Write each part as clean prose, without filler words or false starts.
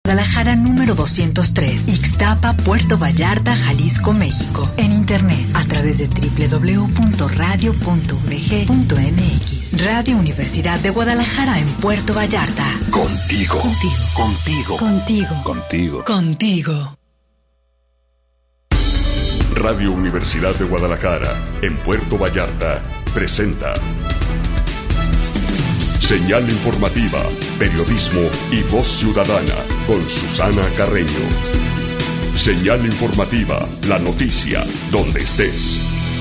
Guadalajara número 203, Ixtapa, Puerto Vallarta, Jalisco, México. En internet a través de www.radio.udg.mx. Radio Universidad de Guadalajara en Puerto Vallarta. Contigo. Contigo. Contigo. Contigo. Contigo. Radio Universidad de Guadalajara en Puerto Vallarta presenta Señal informativa, periodismo y voz ciudadana con Susana Carreño. Señal informativa, la noticia, donde estés.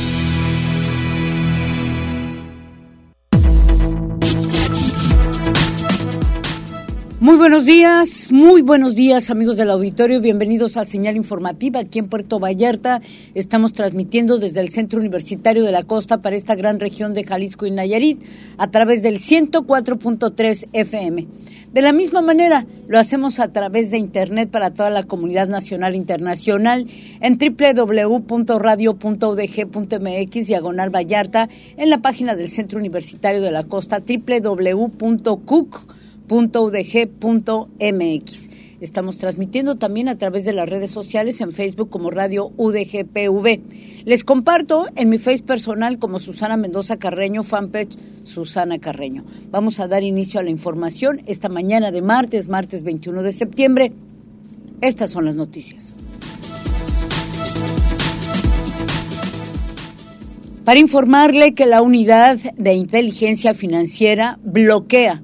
Muy buenos días amigos del auditorio, bienvenidos a Señal Informativa aquí en Puerto Vallarta. Estamos transmitiendo desde el Centro Universitario de la Costa para esta gran región de Jalisco y Nayarit a través del 104.3 FM. De la misma manera, lo hacemos a través de internet para toda la comunidad nacional e internacional en www.radio.udg.mx/Vallarta, en la página del Centro Universitario de la Costa, www.cuc.udg.mx. Estamos transmitiendo también a través de las redes sociales en Facebook como Radio UDGPV. Les comparto en mi Face personal como Susana Mendoza Carreño, fanpage Susana Carreño. Vamos a dar inicio a la información esta mañana de martes 21 de septiembre. Estas son las noticias. Para informarle que la Unidad de Inteligencia Financiera bloquea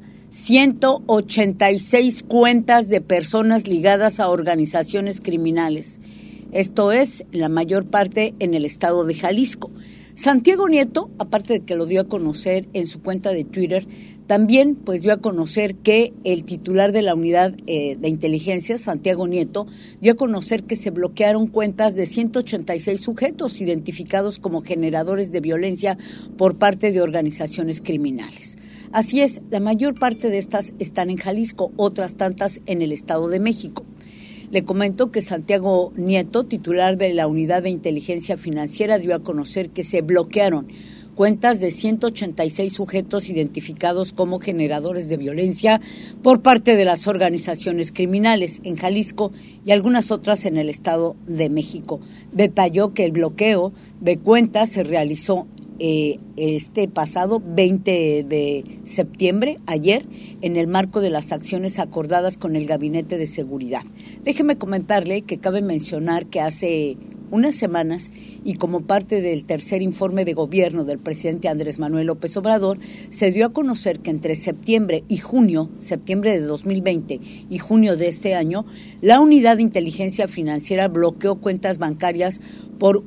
186 cuentas de personas ligadas a organizaciones criminales. Esto es, la mayor parte en el estado de Jalisco. Santiago Nieto, aparte de que lo dio a conocer en su cuenta de Twitter, también pues dio a conocer que el titular de la unidad de inteligencia, Santiago Nieto, dio a conocer que se bloquearon cuentas de 186 sujetos identificados como generadores de violencia por parte de organizaciones criminales. Así es, la mayor parte de estas están en Jalisco, otras tantas en el Estado de México. Le comento que Santiago Nieto, titular de la Unidad de Inteligencia Financiera, dio a conocer que se bloquearon cuentas de 186 sujetos identificados como generadores de violencia por parte de las organizaciones criminales en Jalisco y algunas otras en el Estado de México. Detalló que el bloqueo de cuentas se realizó este pasado 20 de septiembre, ayer, en el marco de las acciones acordadas con el Gabinete de Seguridad. Déjeme comentarle que cabe mencionar que hace unas semanas, y como parte del tercer informe de gobierno del presidente Andrés Manuel López Obrador, se dio a conocer que entre septiembre de 2020 y junio de este año, la Unidad de Inteligencia Financiera bloqueó cuentas bancarias por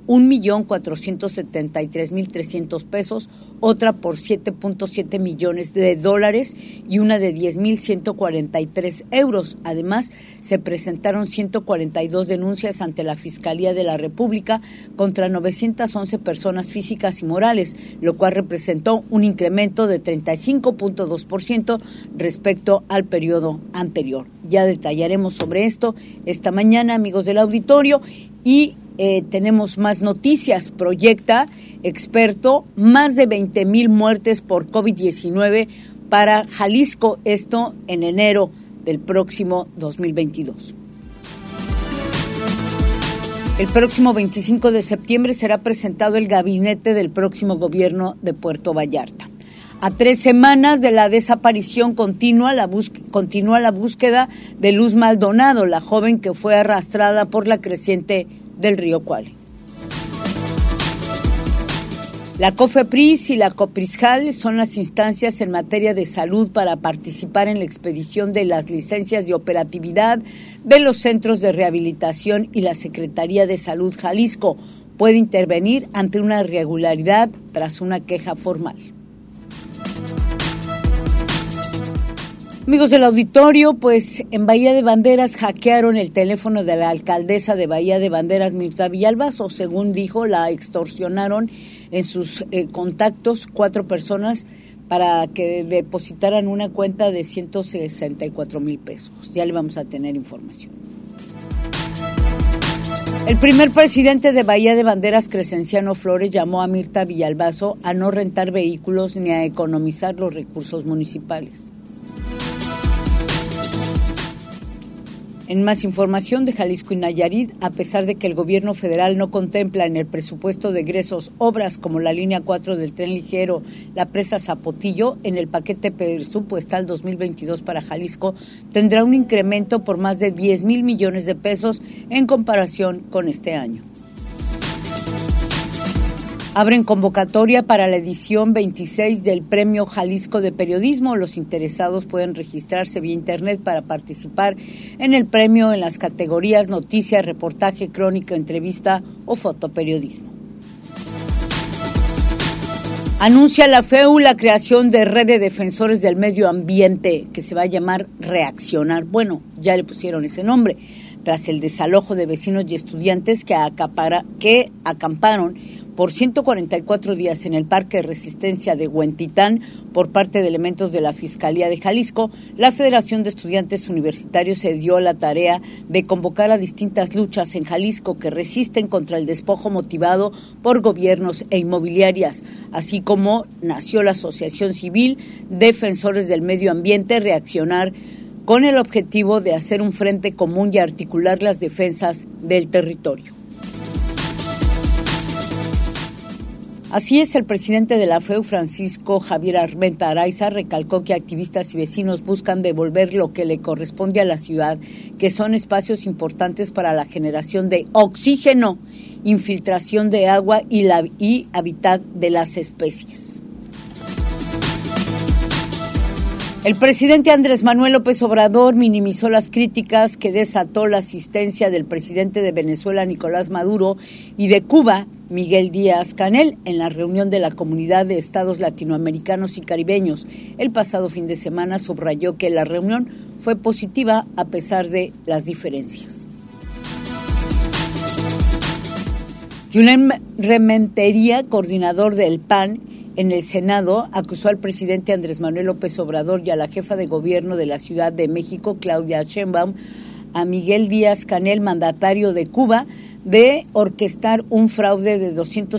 1.473.300 pesos, otra por 7.7 millones de dólares y una de 10.143 euros. Además, se presentaron 142 denuncias ante la Fiscalía de la República contra 911 personas físicas y morales, lo cual representó un incremento de 35.2% respecto al periodo anterior. Ya detallaremos sobre esto esta mañana, amigos del auditorio, y tenemos más noticias. Proyecta experto más de 20,000 muertes por COVID-19 para Jalisco, esto en enero del próximo 2022. El próximo 25 de septiembre será presentado el gabinete del próximo gobierno de Puerto Vallarta. A 3 semanas de la desaparición continúa la búsqueda de Luz Maldonado, la joven que fue arrastrada por la creciente del río Cuale. La COFEPRIS y la COPRISJAL son las instancias en materia de salud para participar en la expedición de las licencias de operatividad de los centros de rehabilitación, y la Secretaría de Salud Jalisco puede intervenir ante una irregularidad tras una queja formal. Amigos del auditorio, pues en Bahía de Banderas hackearon el teléfono de la alcaldesa de Bahía de Banderas, Mirta Villalbazo. Según dijo, la extorsionaron en sus contactos 4 personas para que depositaran una cuenta de 164,000 pesos. Ya le vamos a tener información. El primer presidente de Bahía de Banderas, Crescenciano Flores, llamó a Mirta Villalbazo a no rentar vehículos ni a economizar los recursos municipales. En más información de Jalisco y Nayarit, a pesar de que el gobierno federal no contempla en el presupuesto de egresos obras como la línea 4 del tren ligero, la presa Zapotillo, en el paquete presupuestal 2022 para Jalisco tendrá un incremento por más de 10,000 millones de pesos en comparación con este año. Abren convocatoria para la edición 26 del Premio Jalisco de Periodismo. Los interesados pueden registrarse vía internet para participar en el premio en las categorías noticia, reportaje, crónica, entrevista o fotoperiodismo. Anuncia la FEU la creación de red de defensores del medio ambiente que se va a llamar Reaccionar. Bueno, ya le pusieron ese nombre, tras el desalojo de vecinos y estudiantes que acamparon por 144 días en el Parque de Resistencia de Huentitán por parte de elementos de la Fiscalía de Jalisco. La Federación de Estudiantes Universitarios se dio la tarea de convocar a distintas luchas en Jalisco que resisten contra el despojo motivado por gobiernos e inmobiliarias, así como nació la Asociación Civil Defensores del Medio Ambiente Reaccionar, con el objetivo de hacer un frente común y articular las defensas del territorio. Así es, el presidente de la FEU, Francisco Javier Armenta Araiza, recalcó que activistas y vecinos buscan devolver lo que le corresponde a la ciudad, que son espacios importantes para la generación de oxígeno, infiltración de agua y hábitat de las especies. El presidente Andrés Manuel López Obrador minimizó las críticas que desató la asistencia del presidente de Venezuela, Nicolás Maduro, y de Cuba, Miguel Díaz-Canel, en la reunión de la Comunidad de Estados Latinoamericanos y Caribeños. El pasado fin de semana subrayó que la reunión fue positiva a pesar de las diferencias. Julen Rementería, coordinador del PAN, en el Senado, acusó al presidente Andrés Manuel López Obrador y a la jefa de gobierno de la Ciudad de México, Claudia Sheinbaum, a Miguel Díaz-Canel, mandatario de Cuba, de orquestar un fraude de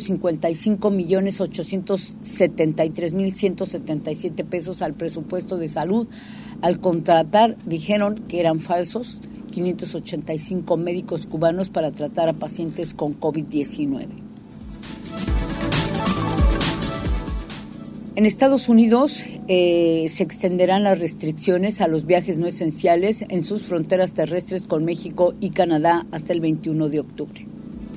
255,873,177 pesos al presupuesto de salud al contratar, dijeron que eran falsos, 585 médicos cubanos para tratar a pacientes con COVID-19. En Estados Unidos se extenderán las restricciones a los viajes no esenciales en sus fronteras terrestres con México y Canadá hasta el 21 de octubre.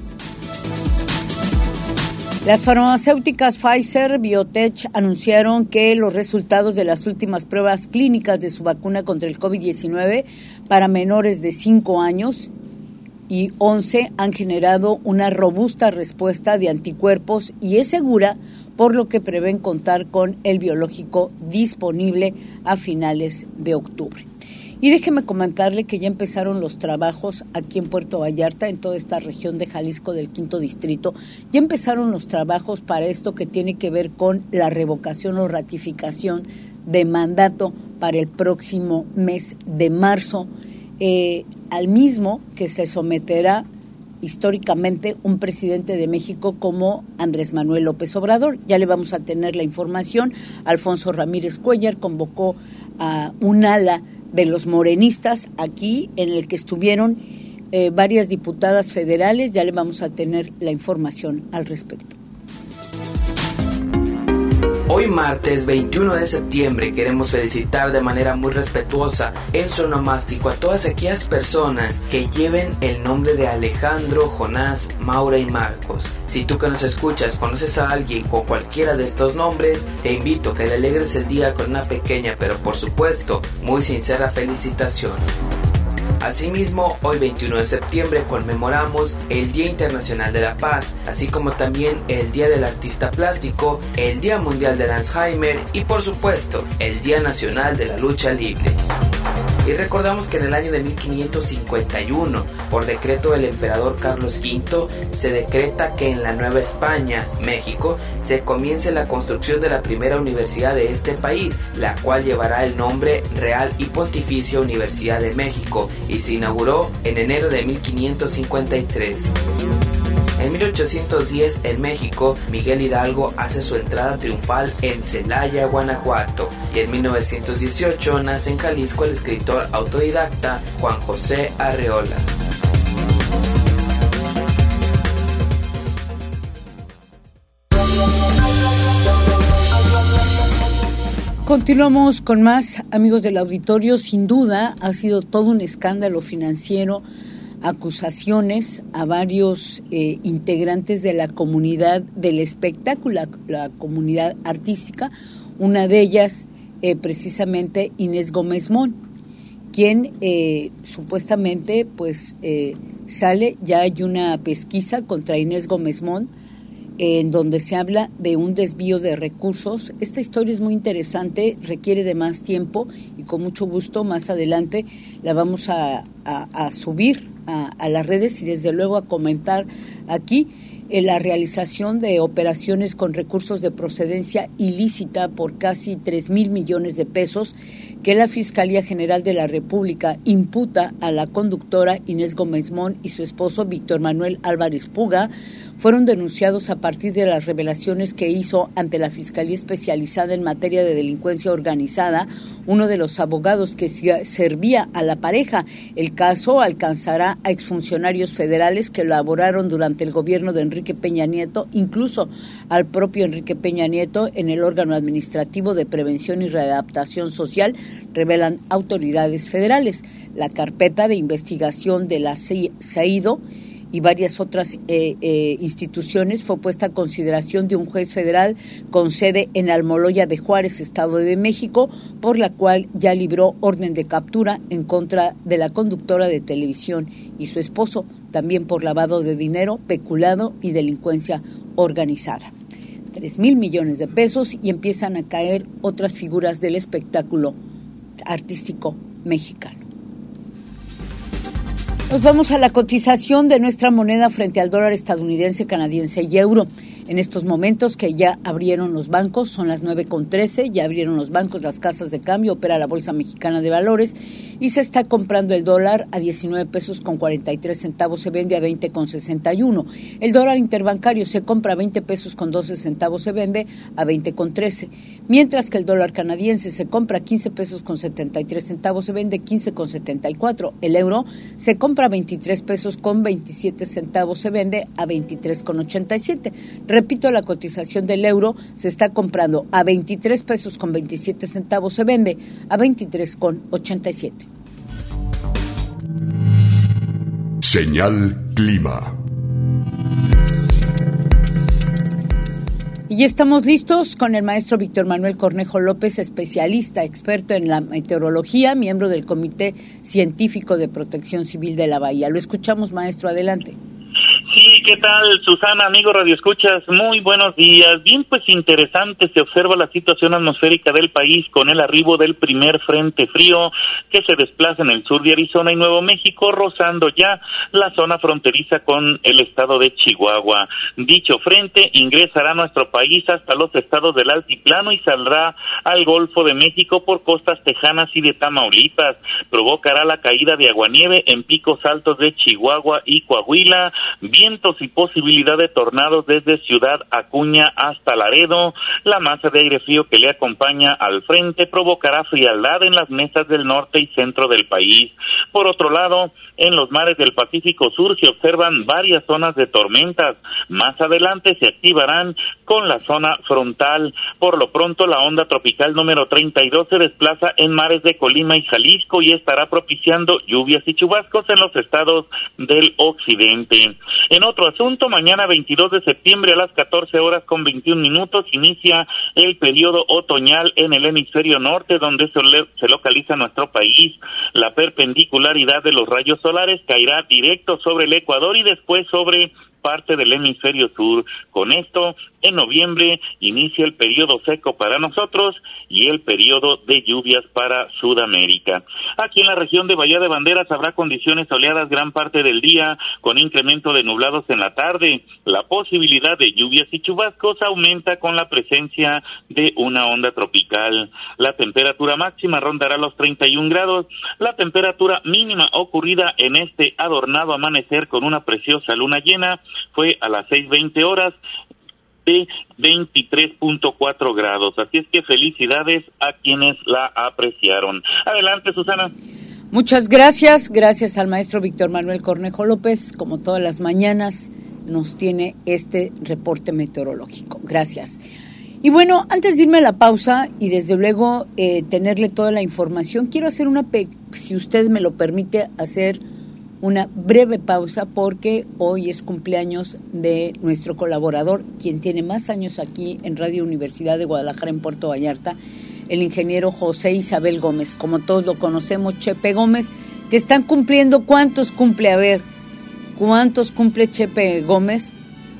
Las farmacéuticas Pfizer BioNTech anunciaron que los resultados de las últimas pruebas clínicas de su vacuna contra el COVID-19 para menores de 5 años y 11 han generado una robusta respuesta de anticuerpos y es segura, por lo que prevén contar con el biológico disponible a finales de octubre. Y déjeme comentarle que ya empezaron los trabajos aquí en Puerto Vallarta, en toda esta región de Jalisco del 5º Distrito. Ya empezaron los trabajos para esto que tiene que ver con la revocación o ratificación de mandato para el próximo mes de marzo, al mismo que se someterá históricamente un presidente de México como Andrés Manuel López Obrador. Ya le vamos a tener la información. Alfonso Ramírez Cuellar convocó a un ala de los morenistas aquí, en el que estuvieron varias diputadas federales. Ya le vamos a tener la información al respecto. Hoy martes 21 de septiembre queremos felicitar de manera muy respetuosa en su onomástico a todas aquellas personas que lleven el nombre de Alejandro, Jonás, Maura y Marcos. Si tú que nos escuchas conoces a alguien con cualquiera de estos nombres, te invito a que le alegres el día con una pequeña pero por supuesto muy sincera felicitación. Asimismo, hoy 21 de septiembre conmemoramos el Día Internacional de la Paz, así como también el Día del Artista Plástico, el Día Mundial del Alzheimer y por supuesto el Día Nacional de la Lucha Libre. Y recordamos que en el año de 1551, por decreto del emperador Carlos V, se decreta que en la Nueva España, México, se comience la construcción de la primera universidad de este país, la cual llevará el nombre Real y Pontificia Universidad de México y se inauguró en enero de 1553. En 1810, en México, Miguel Hidalgo hace su entrada triunfal en Celaya, Guanajuato. Y en 1918 nace en Jalisco el escritor autodidacta Juan José Arreola. Continuamos con más, amigos del auditorio. Sin duda ha sido todo un escándalo financiero, acusaciones a varios integrantes de la comunidad del espectáculo, la comunidad artística, una de ellas precisamente Inés Gómez Mont, quien supuestamente pues sale, ya hay una pesquisa contra Inés Gómez Mont, en donde se habla de un desvío de recursos. Esta historia es muy interesante, requiere de más tiempo y con mucho gusto más adelante la vamos a subir a las redes y desde luego a comentar aquí la realización de operaciones con recursos de procedencia ilícita por casi 3,000 millones de pesos que la Fiscalía General de la República imputa a la conductora Inés Gómez Mont y su esposo Víctor Manuel Álvarez Puga, fueron denunciados a partir de las revelaciones que hizo ante la Fiscalía Especializada en Materia de Delincuencia Organizada uno de los abogados que servía a la pareja. El caso alcanzará a exfuncionarios federales que laboraron durante el gobierno de Enrique Peña Nieto, incluso al propio Enrique Peña Nieto en el órgano administrativo de prevención y readaptación social, revelan autoridades federales. La carpeta de investigación de la CEIDO y varias otras instituciones fue puesta a consideración de un juez federal con sede en Almoloya de Juárez, Estado de México, por la cual ya libró orden de captura en contra de la conductora de televisión y su esposo, también por lavado de dinero, peculado y delincuencia organizada. 3,000 millones de pesos y empiezan a caer otras figuras del espectáculo artístico mexicano. Nos vamos a la cotización de nuestra moneda frente al dólar estadounidense, canadiense y euro. En estos momentos que ya abrieron los bancos, son las 9:13, ya abrieron los bancos, las casas de cambio, opera la Bolsa Mexicana de Valores y se está comprando el dólar a 19 pesos con 43 centavos, se vende a 20 con 61. El dólar interbancario se compra a 20 pesos con 12 centavos, se vende a 20 con 13. Mientras que el dólar canadiense se compra a 15 pesos con 73 centavos, se vende 15 con 74. El euro se compra a 23 pesos con 27 centavos, se vende a 23 con 87. Repito, la cotización del euro se está comprando a 23 pesos con 27 centavos, se vende a 23 con 87. Señal Clima. Y estamos listos con el maestro Víctor Manuel Cornejo López, especialista, experto en la meteorología, miembro del Comité Científico de Protección Civil de la Bahía. Lo escuchamos, maestro, adelante. Sí, ¿qué tal, Susana, amigo Radio Escuchas? Muy buenos días. Bien, pues interesante, se observa la situación atmosférica del país con el arribo del primer frente frío que se desplaza en el sur de Arizona y Nuevo México, rozando ya la zona fronteriza con el estado de Chihuahua. Dicho frente ingresará a nuestro país hasta los estados del altiplano y saldrá al Golfo de México por costas tejanas y de Tamaulipas. Provocará la caída de aguanieve en picos altos de Chihuahua y Coahuila, vientos y posibilidad de tornados desde Ciudad Acuña hasta Laredo. La masa de aire frío que le acompaña al frente provocará frialdad en las mesas del norte y centro del país. Por otro lado, en los mares del Pacífico Sur se observan varias zonas de tormentas. Más adelante se activarán con la zona frontal. Por lo pronto, la onda tropical número 32 se desplaza en mares de Colima y Jalisco y estará propiciando lluvias y chubascos en los estados del occidente. En otro asunto, mañana 22 de septiembre a las 14 horas con 21 minutos inicia el periodo otoñal en el hemisferio norte, donde se localiza nuestro país. La perpendicularidad de los rayos solares caerá directo sobre el Ecuador y después sobre parte del hemisferio sur. Con esto En noviembre inicia el periodo seco para nosotros y el periodo de lluvias para Sudamérica. Aquí en la región de Bahía de Banderas habrá condiciones soleadas gran parte del día, con incremento de nublados en la tarde. La posibilidad de lluvias y chubascos aumenta con la presencia de una onda tropical. La temperatura máxima rondará los 31 grados. La temperatura mínima ocurrida en este adornado amanecer con una preciosa luna llena fue a las 6:20 horas, de 23.4 grados. Así es que felicidades a quienes la apreciaron. Adelante, Susana. Muchas gracias. Gracias al maestro Víctor Manuel Cornejo López. Como todas las mañanas, nos tiene este reporte meteorológico. Gracias. Y bueno, antes de irme a la pausa y desde luego tenerle toda la información, quiero hacer si usted me lo permite, hacer una breve pausa porque hoy es cumpleaños de nuestro colaborador, quien tiene más años aquí en Radio Universidad de Guadalajara en Puerto Vallarta, el ingeniero José Isabel Gómez, como todos lo conocemos, Chepe Gómez, que están cumpliendo. ¿Cuántos cumple? A ver, ¿cuántos cumple Chepe Gómez?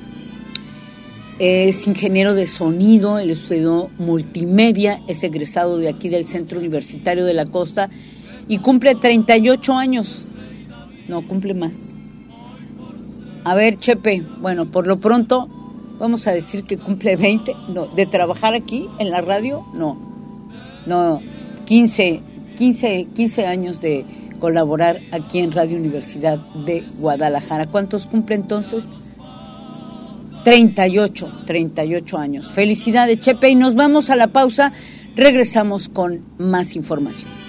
Es ingeniero de sonido, él estudió multimedia, es egresado de aquí del Centro Universitario de la Costa y cumple 38 años. No, cumple más. A ver, Chepe, bueno, por lo pronto vamos a decir que cumple 20, no, de trabajar aquí en la radio, no, 15 años de colaborar aquí en Radio Universidad de Guadalajara. ¿Cuántos cumple entonces? 38 años. Felicidades, Chepe, y nos vamos a la pausa, regresamos con más información.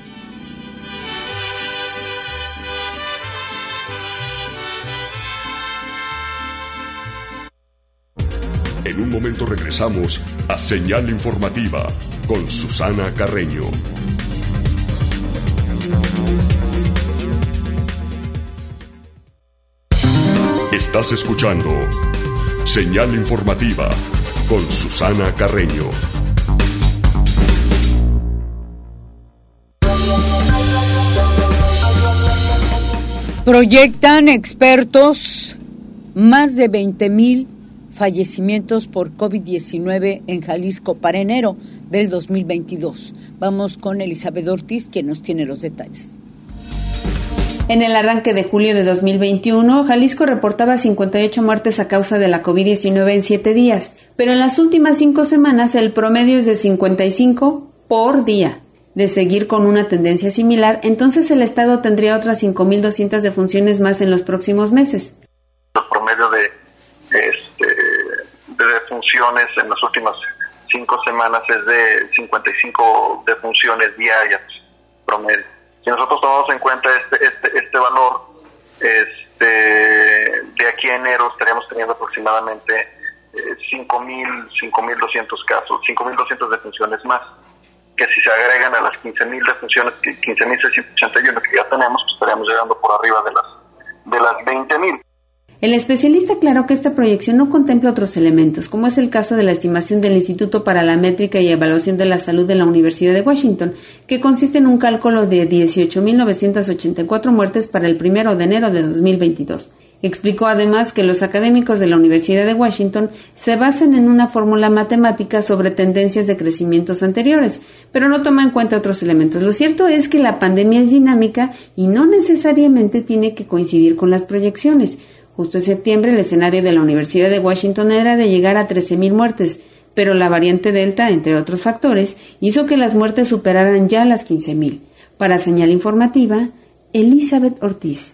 En un momento regresamos a Señal Informativa con Susana Carreño. Estás escuchando Señal Informativa con Susana Carreño. Proyectan expertos más de 20,000 fallecimientos por COVID-19 en Jalisco para enero del 2022. Vamos con Elizabeth Ortiz, quien nos tiene los detalles. En el arranque de julio de 2021, Jalisco reportaba 58 muertes a causa de la COVID-19 en 7 días, pero en las últimas 5 semanas el promedio es de 55 por día. De seguir con una tendencia similar, entonces el Estado tendría otras 5,200 defunciones más en los próximos meses. El promedio de defunciones en las últimas 5 semanas es de 55 defunciones diarias promedio. Si nosotros tomamos en cuenta este valor, de aquí a enero estaríamos teniendo aproximadamente 5,200 casos, 5,200 defunciones más, que si se agregan a las 15,000 defunciones, 15,681 que ya tenemos, pues estaríamos llegando por arriba de las 20,000. El especialista aclaró que esta proyección no contempla otros elementos, como es el caso de la estimación del Instituto para la Métrica y Evaluación de la Salud de la Universidad de Washington, que consiste en un cálculo de 18,984 muertes para el 1 de enero de 2022. Explicó además que los académicos de la Universidad de Washington se basan en una fórmula matemática sobre tendencias de crecimientos anteriores, pero no toma en cuenta otros elementos. Lo cierto es que la pandemia es dinámica y no necesariamente tiene que coincidir con las proyecciones. Justo en septiembre, el escenario de la Universidad de Washington era de llegar a 13,000 muertes, pero la variante Delta, entre otros factores, hizo que las muertes superaran ya las 15,000. Para Señal Informativa, Elizabeth Ortiz.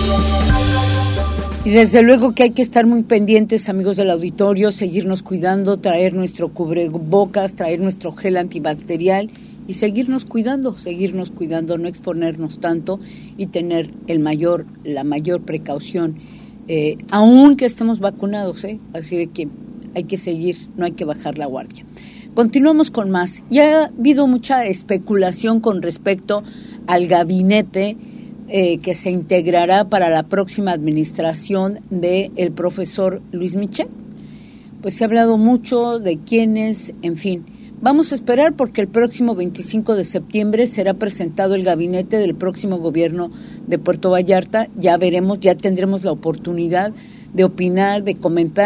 Y desde luego que hay que estar muy pendientes, amigos del auditorio, seguirnos cuidando, traer nuestro cubrebocas, traer nuestro gel antibacterial y seguirnos cuidando, no exponernos tanto y tener la mayor precaución. Aún que estemos vacunados, así de que hay que seguir, no hay que bajar la guardia. Continuamos con más. Ya ha habido mucha especulación con respecto al gabinete que se integrará para la próxima administración del profesor Luis Michel. Pues se ha hablado mucho de quiénes, en fin. Vamos a esperar porque el próximo 25 de septiembre será presentado el gabinete del próximo gobierno de Puerto Vallarta. Ya veremos, ya tendremos la oportunidad de opinar, de comentar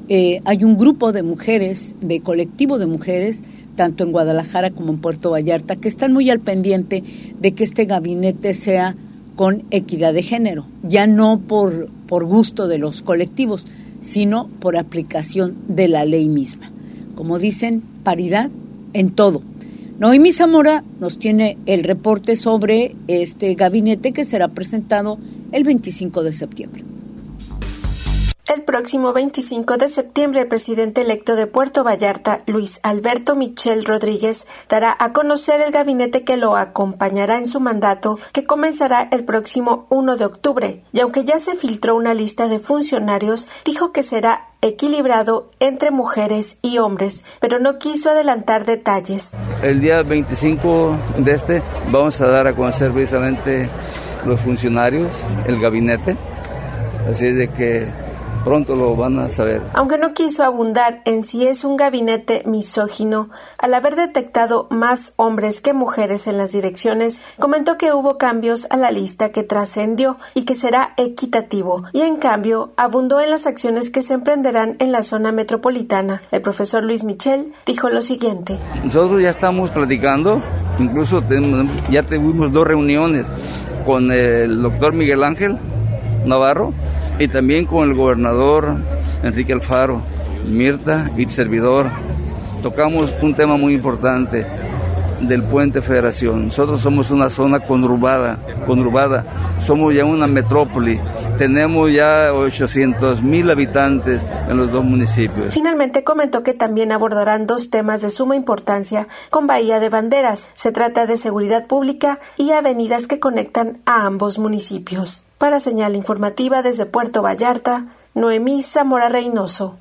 hay un grupo de mujeres, de colectivo de mujeres, tanto en Guadalajara como en Puerto Vallarta, que están muy al pendiente de que este gabinete sea con equidad de género, ya no por gusto de los colectivos, sino por aplicación de la ley misma. Como dicen, paridad en todo. Noemí Zamora nos tiene el reporte sobre este gabinete que será presentado el 25 de septiembre. El próximo 25 de septiembre, el presidente electo de Puerto Vallarta, Luis Alberto Michel Rodríguez, dará a conocer el gabinete que lo acompañará en su mandato, que comenzará el próximo 1 de octubre. Y aunque ya se filtró una lista de funcionarios, dijo que será equilibrado entre mujeres y hombres, pero no quiso adelantar detalles. El día 25 de vamos a dar a conocer precisamente los funcionarios, el gabinete, así es de que pronto lo van a saber. Aunque no quiso abundar en si es un gabinete misógino, al haber detectado más hombres que mujeres en las direcciones, comentó que hubo cambios a la lista que trascendió y que será equitativo, y en cambio abundó en las acciones que se emprenderán en la zona metropolitana. El profesor Luis Michel dijo lo siguiente: nosotros ya estamos platicando, incluso ya tuvimos 2 reuniones con el doctor Miguel Ángel Navarro y también con el gobernador Enrique Alfaro, Mirta y servidor. Tocamos un tema muy importante del Puente Federación. Nosotros somos una zona conurbada, somos ya una metrópoli, tenemos ya 800,000 habitantes en los 2 municipios. Finalmente comentó que también abordarán 2 temas de suma importancia con Bahía de Banderas. Se trata de seguridad pública y avenidas que conectan a ambos municipios. Para Señal Informativa desde Puerto Vallarta, Noemí Zamora Reynoso.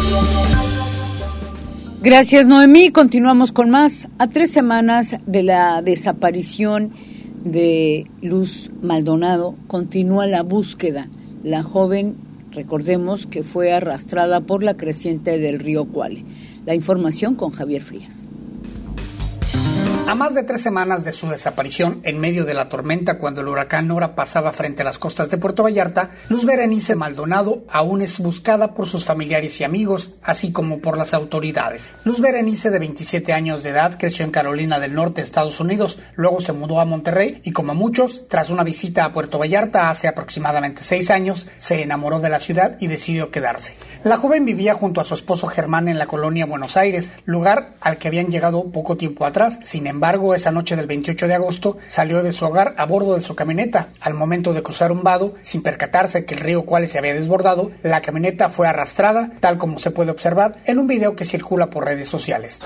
Gracias, Noemí. Continuamos con más. A 3 semanas de la desaparición de Luz Maldonado, continúa la búsqueda. La joven, recordemos que fue arrastrada por la creciente del río Cuale. La información con Javier Frías. A más de 3 semanas de su desaparición, en medio de la tormenta cuando el huracán Nora pasaba frente a las costas de Puerto Vallarta, Luz Berenice Maldonado aún es buscada por sus familiares y amigos, así como por las autoridades. Luz Berenice, de 27 años de edad, creció en Carolina del Norte, Estados Unidos, luego se mudó a Monterrey y, como muchos, tras una visita a Puerto Vallarta hace aproximadamente 6 años, se enamoró de la ciudad y decidió quedarse. La joven vivía junto a su esposo Germán en la colonia Buenos Aires, lugar al que habían llegado poco tiempo atrás. Sin embargo, esa noche del 28 de agosto salió de su hogar a bordo de su camioneta. Al momento de cruzar un vado, sin percatarse que el río Cuale se había desbordado, la camioneta fue arrastrada, tal como se puede observar en un video que circula por redes sociales.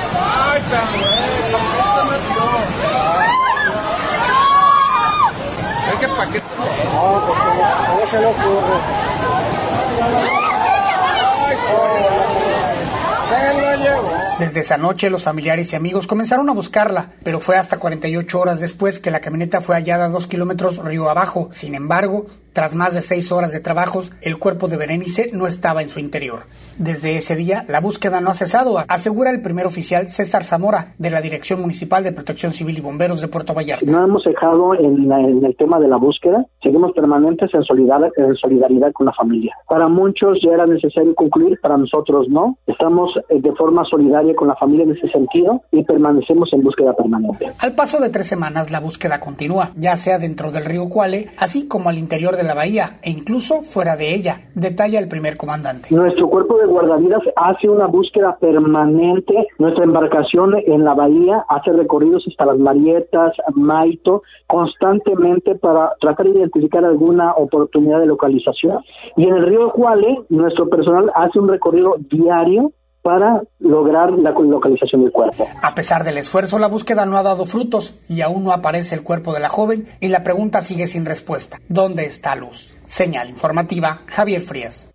Desde esa noche, los familiares y amigos comenzaron a buscarla, pero fue hasta 48 horas después que la camioneta fue hallada 2 kilómetros río abajo. Sin embargo, tras más de 6 horas de trabajos, el cuerpo de Berenice no estaba en su interior. Desde ese día, la búsqueda no ha cesado, asegura el primer oficial César Zamora, de la Dirección Municipal de Protección Civil y Bomberos de Puerto Vallarta. No hemos dejado en el tema de la búsqueda, seguimos permanentes en solidaridad con la familia. Para muchos ya era necesario concluir, para nosotros no. Estamos de forma solidaria con la familia en ese sentido y permanecemos en búsqueda permanente. Al paso de 3 semanas, la búsqueda continúa, ya sea dentro del río Cuale, así como al interior de la bahía e incluso fuera de ella, detalla el primer comandante. Nuestro cuerpo de guardavidas hace una búsqueda permanente. Nuestra embarcación en la bahía hace recorridos hasta las Marietas, Maito, constantemente para tratar de identificar alguna oportunidad de localización. Y en el río Cuale, nuestro personal hace un recorrido diario para lograr la localización del cuerpo. A pesar del esfuerzo, la búsqueda no ha dado frutos y aún no aparece el cuerpo de la joven y la pregunta sigue sin respuesta. ¿Dónde está Luz? Señal Informativa, Javier Frías.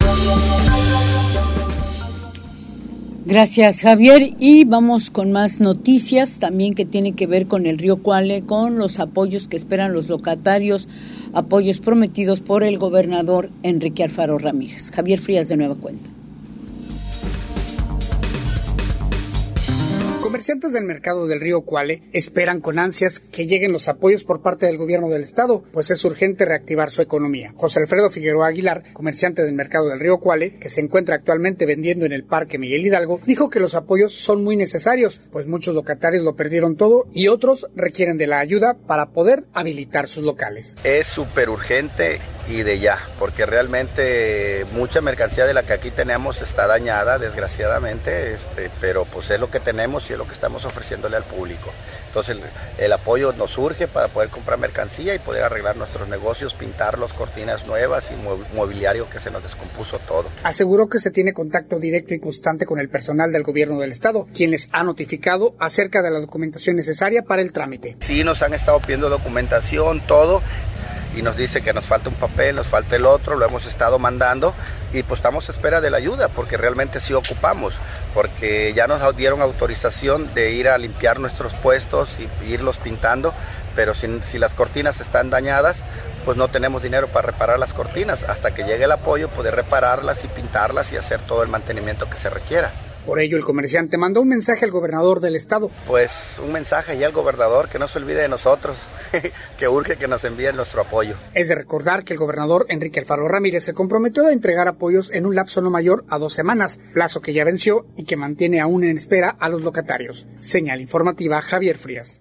Gracias, Javier. Y vamos con más noticias también que tienen que ver con el río Cuale, con los apoyos que esperan los locatarios, apoyos prometidos por el gobernador Enrique Alfaro Ramírez. Javier Frías, de nueva cuenta. Comerciantes del mercado del Río Cuale esperan con ansias que lleguen los apoyos por parte del gobierno del estado, pues es urgente reactivar su economía. José Alfredo Figueroa Aguilar, comerciante del mercado del Río Cuale, que se encuentra actualmente vendiendo en el Parque Miguel Hidalgo, dijo que los apoyos son muy necesarios, pues muchos locatarios lo perdieron todo y otros requieren de la ayuda para poder habilitar sus locales. Es súper urgente y de ya, porque realmente mucha mercancía de la que aquí tenemos está dañada, desgraciadamente, pero pues es lo que tenemos y es lo que estamos ofreciéndole al público. Entonces el apoyo nos surge para poder comprar mercancía y poder arreglar nuestros negocios, pintarlos, cortinas nuevas y mobiliario que se nos descompuso todo. Aseguró que se tiene contacto directo y constante con el personal del gobierno del estado, quien les ha notificado acerca de la documentación necesaria para el trámite. Sí, nos han estado pidiendo documentación, todo, y nos dice que nos falta un papel, nos falta el otro, lo hemos estado mandando y pues estamos a espera de la ayuda porque realmente sí ocupamos, porque ya nos dieron autorización de ir a limpiar nuestros puestos y irlos pintando, pero si las cortinas están dañadas, pues no tenemos dinero para reparar las cortinas, hasta que llegue el apoyo poder repararlas y pintarlas y hacer todo el mantenimiento que se requiera. Por ello, el comerciante mandó un mensaje al gobernador del estado. Pues un mensaje ya al gobernador, que no se olvide de nosotros, que urge que nos envíen nuestro apoyo. Es de recordar que el gobernador Enrique Alfaro Ramírez se comprometió a entregar apoyos en un lapso no mayor a 2 semanas, plazo que ya venció y que mantiene aún en espera a los locatarios. Señal informativa, Javier Frías.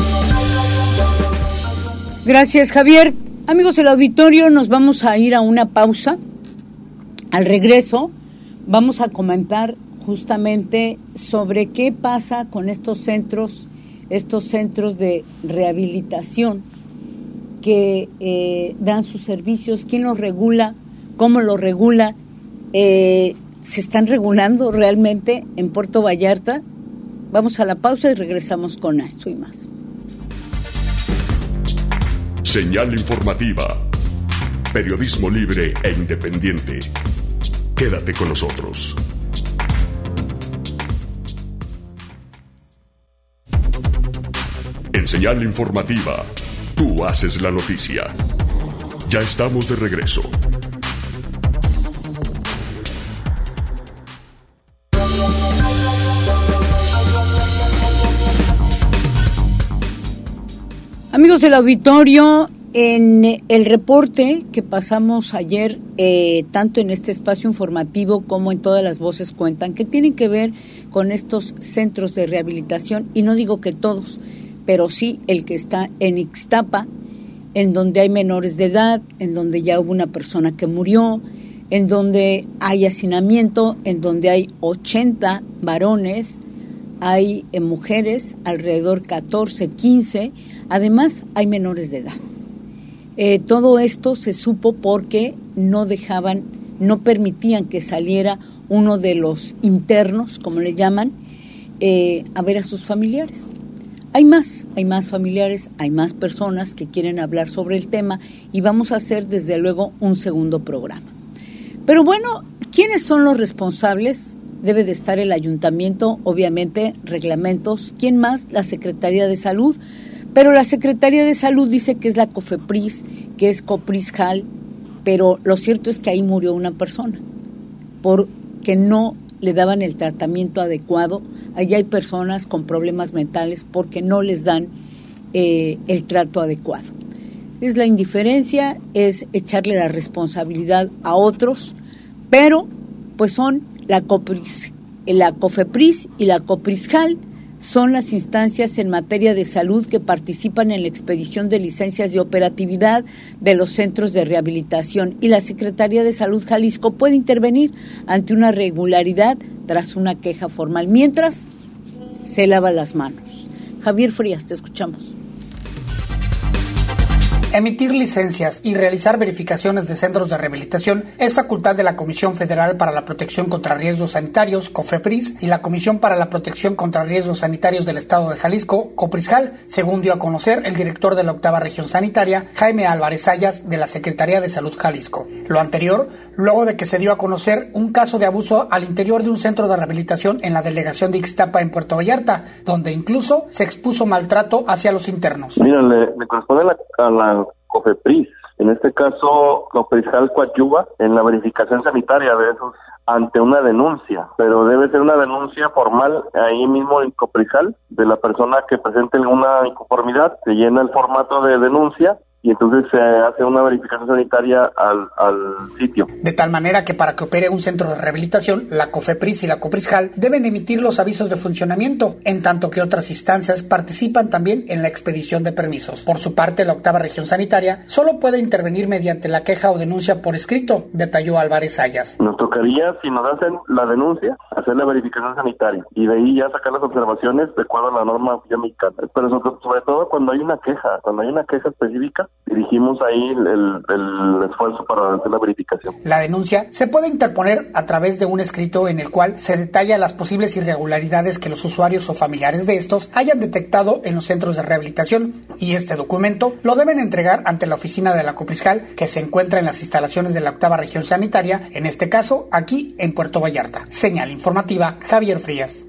Gracias, Javier. Amigos del auditorio, nos vamos a ir a una pausa. Al regreso, vamos a comentar justamente sobre qué pasa con estos centros de rehabilitación que dan sus servicios, quién los regula, cómo los regula, se están regulando realmente en Puerto Vallarta. Vamos a la pausa y regresamos con esto y más. Señal informativa, periodismo libre e independiente. Quédate con nosotros. En Señal informativa, tú haces la noticia. Ya estamos de regreso. Amigos del auditorio, en el reporte que pasamos ayer, tanto en este espacio informativo como en Todas las Voces Cuentan, que tienen que ver con estos centros de rehabilitación, y no digo que todos, pero sí el que está en Ixtapa, en donde hay menores de edad, en donde ya hubo una persona que murió, en donde hay hacinamiento, en donde hay 80 varones, hay mujeres, alrededor 14, 15, además hay menores de edad. Todo esto se supo porque no permitían que saliera uno de los internos, como le llaman, a ver a sus familiares. Hay más familiares, hay más personas que quieren hablar sobre el tema y vamos a hacer desde luego un segundo programa. Pero bueno, ¿quiénes son los responsables? Debe de estar el ayuntamiento, obviamente, reglamentos. ¿Quién más? La Secretaría de Salud. Pero la Secretaría de Salud dice que es la COFEPRIS, que es Coprisjal, pero lo cierto es que ahí murió una persona porque no le daban el tratamiento adecuado. Allá hay personas con problemas mentales porque no les dan el trato adecuado. Es la indiferencia, es echarle la responsabilidad a otros, pero pues son la COFEPRIS y la Coprisjal son las instancias en materia de salud que participan en la expedición de licencias de operatividad de los centros de rehabilitación, y la Secretaría de Salud Jalisco puede intervenir ante una irregularidad tras una queja formal, mientras se lava las manos. Javier Frías, te escuchamos. Emitir licencias y realizar verificaciones de centros de rehabilitación es facultad de la Comisión Federal para la Protección contra Riesgos Sanitarios, COFEPRIS, y la Comisión para la Protección contra Riesgos Sanitarios del Estado de Jalisco, Coprisjal, según dio a conocer el director de la 8ª Región Sanitaria, Jaime Álvarez Sayas, de la Secretaría de Salud Jalisco. Lo anterior, luego de que se dio a conocer un caso de abuso al interior de un centro de rehabilitación en la delegación de Ixtapa, en Puerto Vallarta, donde incluso se expuso maltrato hacia los internos. Mira, le corresponde a la COFEPRIS. En este caso, Coprisjal coadyuva en la verificación sanitaria ante una denuncia, pero debe ser una denuncia formal ahí mismo en Coprisal de la persona que presente alguna inconformidad, se llena el formato de denuncia y entonces se hace una verificación sanitaria al sitio. De tal manera que para que opere un centro de rehabilitación, la COFEPRIS y la Copriscal deben emitir los avisos de funcionamiento, en tanto que otras instancias participan también en la expedición de permisos. Por su parte, la octava región sanitaria solo puede intervenir mediante la queja o denuncia por escrito, detalló Álvarez Ayas. Nos tocaría, si nos hacen la denuncia, hacer la verificación sanitaria y de ahí ya sacar las observaciones de acuerdo a la norma oficial mexicana. Pero sobre todo cuando hay una queja específica, dirigimos ahí el esfuerzo para hacer la verificación. La denuncia se puede interponer a través de un escrito en el cual se detalla las posibles irregularidades que los usuarios o familiares de estos hayan detectado en los centros de rehabilitación, y este documento lo deben entregar ante la oficina de la Copriscal, que se encuentra en las instalaciones de la octava región sanitaria, en este caso aquí en Puerto Vallarta. Señal informativa, Javier Frías.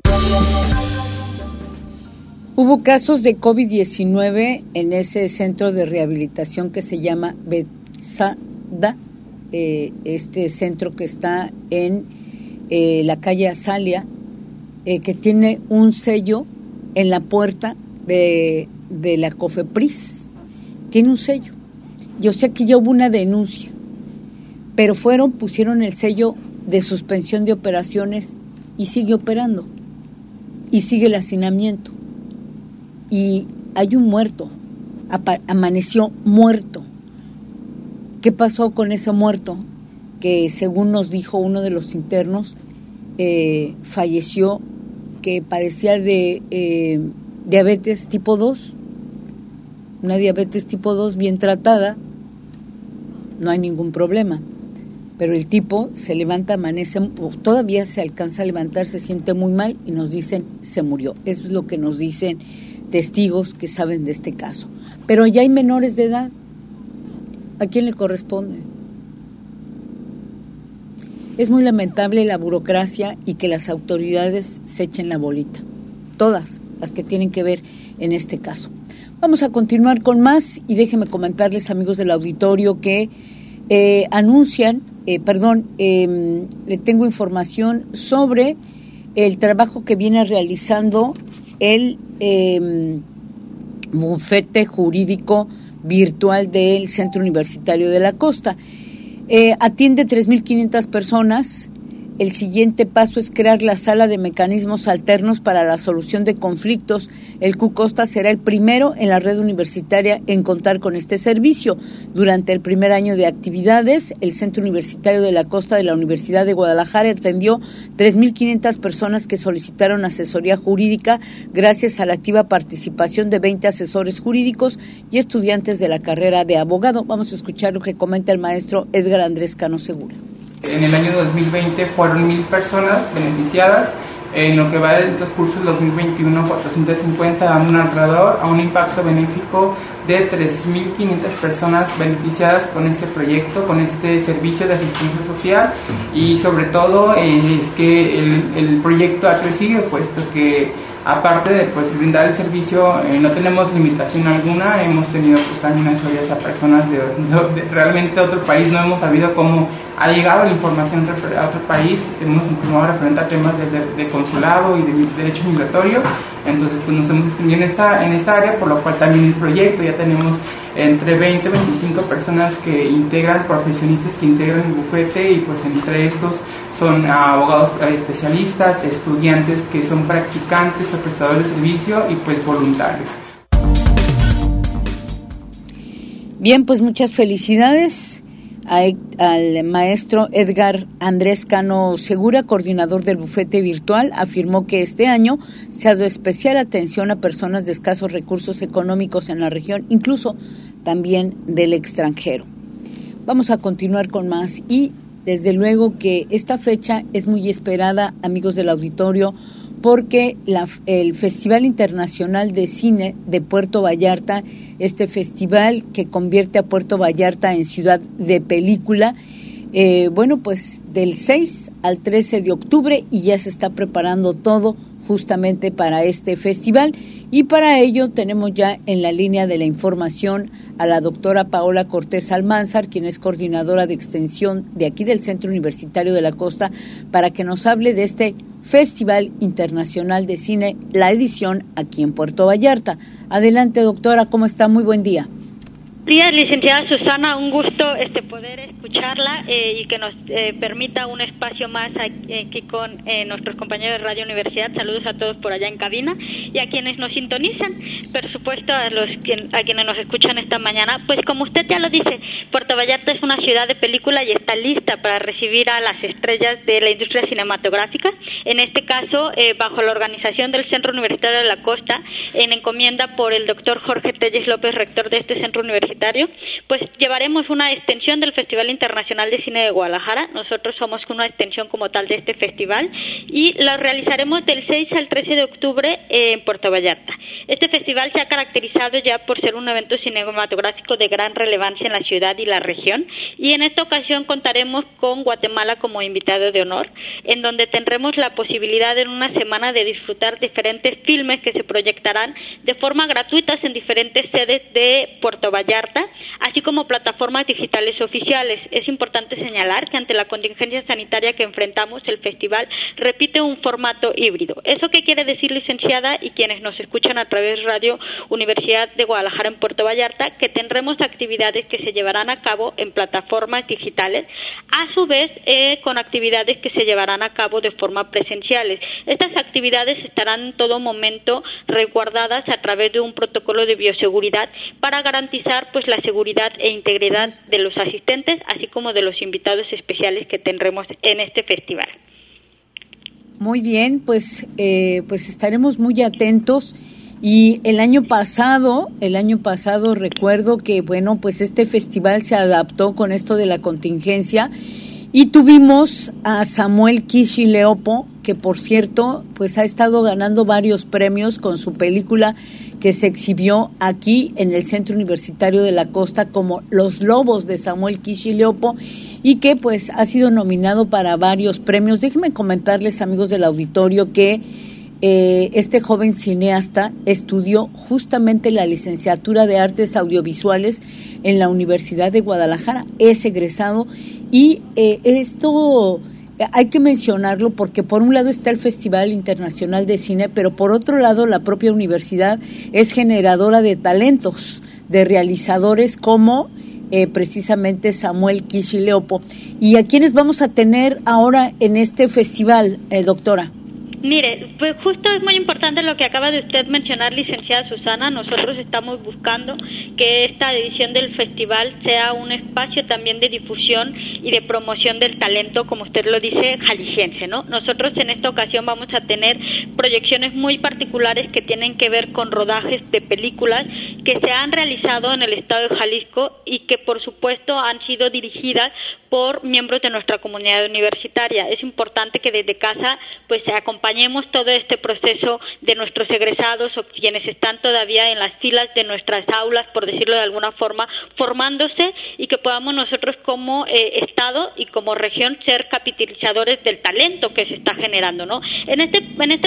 Hubo casos de COVID-19 en ese centro de rehabilitación que se llama Bethesda, este centro que está en la calle Azalia, que tiene un sello en la puerta de la COFEPRIS. Tiene un sello. Yo sé que ya hubo una denuncia, pero pusieron el sello de suspensión de operaciones y sigue operando, y sigue el hacinamiento. Y hay un muerto, amaneció muerto. ¿Qué pasó con ese muerto? Que según nos dijo uno de los internos, falleció, que padecía de diabetes tipo 2, una diabetes tipo 2 bien tratada, no hay ningún problema. Pero el tipo se levanta, amanece, todavía se alcanza a levantar, se siente muy mal y nos dicen se murió. Eso es lo que nos dicen testigos que saben de este caso. Pero ya hay menores de edad. ¿A quién le corresponde? Es muy lamentable la burocracia y que las autoridades se echen la bolita. Todas las que tienen que ver en este caso. Vamos a continuar con más y déjenme comentarles, amigos del auditorio, que le tengo información sobre el trabajo que viene realizando el bufete jurídico virtual del Centro Universitario de la Costa. Atiende 3.500 personas. El siguiente paso es crear la sala de mecanismos alternos para la solución de conflictos. El CUCOSTA será el primero en la red universitaria en contar con este servicio. Durante el primer año de actividades, el Centro Universitario de la Costa de la Universidad de Guadalajara atendió 3.500 personas que solicitaron asesoría jurídica gracias a la activa participación de 20 asesores jurídicos y estudiantes de la carrera de abogado. Vamos a escuchar lo que comenta el maestro Edgar Andrés Cano Segura. En el año 2020 fueron 1,000 personas beneficiadas. En lo que va del transcurso del 2021, 450, dando alrededor a un impacto benéfico de 3.500 personas beneficiadas con este proyecto, con este servicio de asistencia social. Y sobre todo es que el proyecto ha crecido, puesto que aparte de brindar el servicio, no tenemos limitación alguna. Hemos tenido también asesorías a personas de realmente otro país. No hemos sabido cómo ha llegado la información a otro país. Hemos informado referente a temas de consulado y de derecho migratorio. Entonces nos hemos extendido en esta área, por lo cual también el proyecto ya tenemos entre 20 y 25 personas que integran, profesionistas que integran el bufete, y entre estos son abogados especialistas, estudiantes que son practicantes o prestadores de servicio y voluntarios. Bien, pues muchas felicidades al maestro Edgar Andrés Cano Segura, coordinador del bufete virtual. Afirmó que este año se ha dado especial atención a personas de escasos recursos económicos en la región, incluso también del extranjero. Vamos a continuar con más y desde luego que esta fecha es muy esperada, amigos del auditorio, porque el Festival Internacional de Cine de Puerto Vallarta, este festival que convierte a Puerto Vallarta en ciudad de película, del 6 al 13 de octubre, y ya se está preparando todo justamente para este festival. Y para ello tenemos ya en la línea de la información a la doctora Paola Cortés Almanzar, quien es coordinadora de extensión de aquí del Centro Universitario de la Costa, para que nos hable de este Festival Internacional de Cine, la edición aquí en Puerto Vallarta. Adelante, doctora, ¿cómo está? Muy buen día. Días, licenciada Susana, un gusto poder escucharla y que nos permita un espacio más aquí con nuestros compañeros de Radio Universidad. Saludos a todos por allá en cabina y a quienes nos sintonizan, por supuesto a quienes nos escuchan esta mañana. Pues como usted ya lo dice, Puerto Vallarta es una ciudad de película y está lista para recibir a las estrellas de la industria cinematográfica. En este caso, bajo la organización del Centro Universitario de la Costa, en encomienda por el doctor Jorge Telles López, rector de este centro universitario, pues llevaremos una extensión del Festival Internacional de Cine de Guadalajara. Nosotros somos una extensión como tal de este festival y la realizaremos del 6 al 13 de octubre en Puerto Vallarta. Este festival se ha caracterizado ya por ser un evento cinematográfico de gran relevancia en la ciudad y la región, y en esta ocasión contaremos con Guatemala como invitado de honor, en donde tendremos la posibilidad en una semana de disfrutar diferentes filmes que se proyectarán de forma gratuita en diferentes sedes de Puerto Vallarta, así como plataformas digitales oficiales. Es importante señalar que ante la contingencia sanitaria que enfrentamos, el festival repite un formato híbrido. ¿Eso qué quiere decir, licenciada, y quienes nos escuchan a través de Radio Universidad de Guadalajara en Puerto Vallarta? Que tendremos actividades que se llevarán a cabo en plataformas digitales, a su vez con actividades que se llevarán a cabo de forma presenciales. Estas actividades estarán en todo momento resguardadas a través de un protocolo de bioseguridad para garantizar pues la seguridad e integridad de los asistentes, así como de los invitados especiales que tendremos en este festival. Muy bien, pues estaremos muy atentos. Y el año pasado recuerdo que pues este festival se adaptó con esto de la contingencia y tuvimos a Samuel Kishiliopo, que por cierto pues ha estado ganando varios premios con su película que se exhibió aquí en el Centro Universitario de la Costa como Los Lobos de Samuel Kishiliopo, y que pues ha sido nominado para varios premios. Déjenme comentarles, amigos del auditorio, que este joven cineasta estudió justamente la licenciatura de Artes Audiovisuales en la Universidad de Guadalajara, es egresado, y esto hay que mencionarlo porque por un lado está el Festival Internacional de Cine, pero por otro lado la propia universidad es generadora de talentos, de realizadores como precisamente Samuel Kishiliopo. ¿Y a quiénes vamos a tener ahora en este festival, doctora? Mire, pues justo es muy importante lo que acaba de usted mencionar, licenciada Susana. Nosotros estamos buscando que esta edición del festival sea un espacio también de difusión y de promoción del talento, como usted lo dice, jalisciense, ¿no? Nosotros en esta ocasión vamos a tener proyecciones muy particulares que tienen que ver con rodajes de películas que se han realizado en el estado de Jalisco y que por supuesto han sido dirigidas por miembros de nuestra comunidad universitaria. Es importante que desde casa pues acompañemos todo este proceso de nuestros egresados o quienes están todavía en las filas de nuestras aulas, por decirlo de alguna forma, formándose, y que podamos nosotros como estado y como región ser capitalizadores del talento que se está generando, ¿no? En este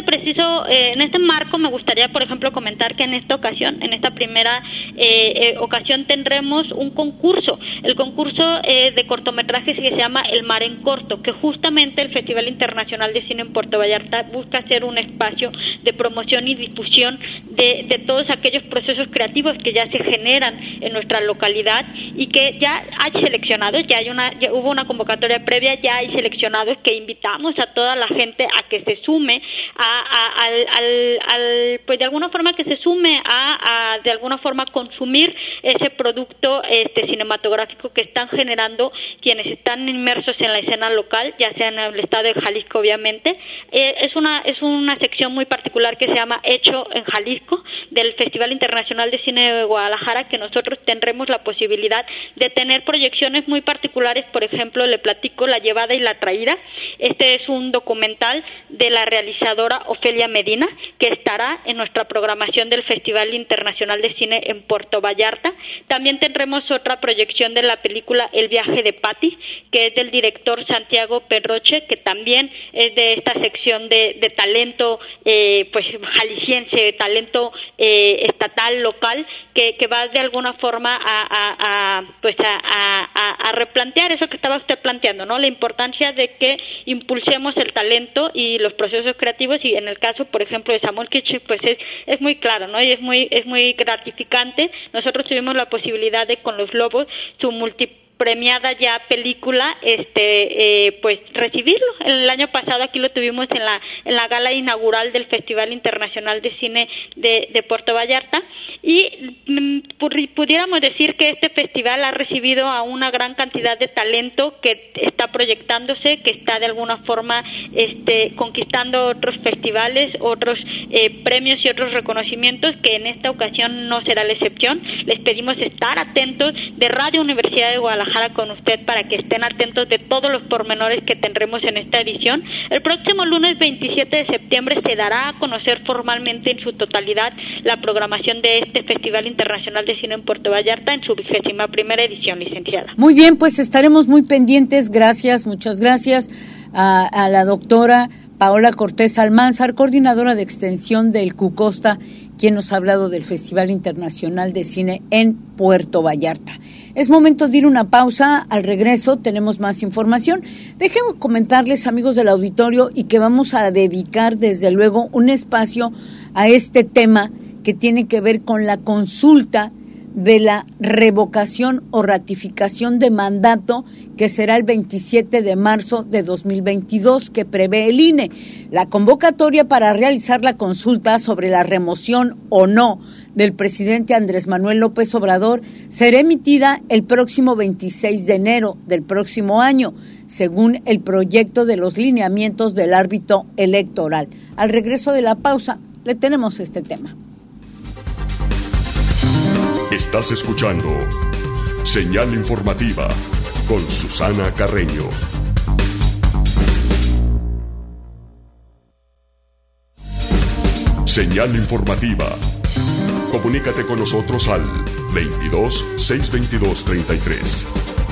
marco me gustaría, por ejemplo, comentar que en esta ocasión, en esta primera ocasión, tendremos un concurso, el concurso de cortometrajes que se llama El Mar en Corto, que justamente el Festival Internacional de Cine en Puerto Vallarta busca ser un espacio de promoción y difusión de todos aquellos procesos creativos que ya se generan en nuestra localidad y que ya hay seleccionados, ya hubo una convocatoria previa, ya hay seleccionados que invitamos a toda la gente a que se sume pues de alguna forma que se sume a de alguna forma consumir ese producto cinematográfico que están generando quienes están inmersos en la escena local, ya sea en el estado de Jalisco, obviamente. Es una sección muy particular que se llama Hecho en Jalisco, del Festival Internacional de Cine de Guadalajara, que nosotros tendremos la posibilidad de tener proyecciones muy particulares. Por ejemplo, le platico La Llevada y la Traída. Este es un documental de la realizadora Ofelia Medina, que estará en nuestra programación del Festival Internacional de Cine en Puerto Vallarta. También tendremos otra proyección de la película El Viaje de Paz, Patti, que es del director Santiago Pedroche, que también es de esta sección de talento pues jalisciense, talento estatal, local, que va de alguna forma a replantear eso que estaba usted planteando, ¿no? La importancia de que impulsemos el talento y los procesos creativos, y en el caso, por ejemplo, de Samuel Kitsch, pues es muy claro, ¿no? Y es muy gratificante. Nosotros tuvimos la posibilidad de, con Los Lobos, su multipremiada ya película, pues recibirlo. El año pasado aquí lo tuvimos en la gala inaugural del Festival Internacional de Cine de Puerto Vallarta, y pudiéramos decir que este festival ha recibido a una gran cantidad de talento que está proyectándose, que está de alguna forma conquistando otros festivales, otros premios y otros reconocimientos, que en esta ocasión no será la excepción. Les pedimos estar atentos de Radio Universidad de Guadalajara con usted para que estén atentos de todos los pormenores que tendremos en esta edición. El próximo lunes 27 de septiembre se dará a conocer formalmente en su totalidad la programación de este Festival Internacional de Cine en Puerto Vallarta en su 21ª edición, licenciada. Muy bien, pues estaremos muy pendientes. Gracias, muchas gracias a la doctora Paola Cortés Almanzar, coordinadora de extensión del CUCOSTA, quien nos ha hablado del Festival Internacional de Cine en Puerto Vallarta. Es momento de ir a una pausa. Al regreso tenemos más información. Déjenme comentarles, amigos del auditorio, y que vamos a dedicar desde luego un espacio a este tema que tiene que ver con la consulta de la revocación o ratificación de mandato, que será el 27 de marzo de 2022, que prevé el INE. La convocatoria para realizar la consulta sobre la remoción o no del presidente Andrés Manuel López Obrador será emitida el próximo 26 de enero del próximo año, según el proyecto de los lineamientos del árbitro electoral. Al regreso de la pausa, le tenemos este tema. Estás escuchando Señal Informativa con Susana Carreño. Señal Informativa. Comunícate con nosotros al 22 622 33.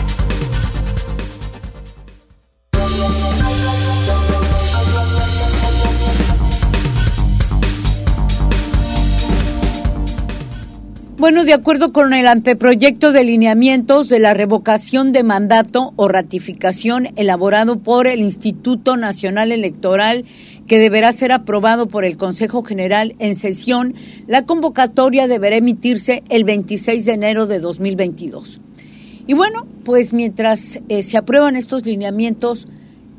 Bueno, de acuerdo con el anteproyecto de lineamientos de la revocación de mandato o ratificación elaborado por el Instituto Nacional Electoral, que deberá ser aprobado por el Consejo General en sesión, la convocatoria deberá emitirse el 26 de enero de 2022. Y bueno, pues mientras se aprueban estos lineamientos,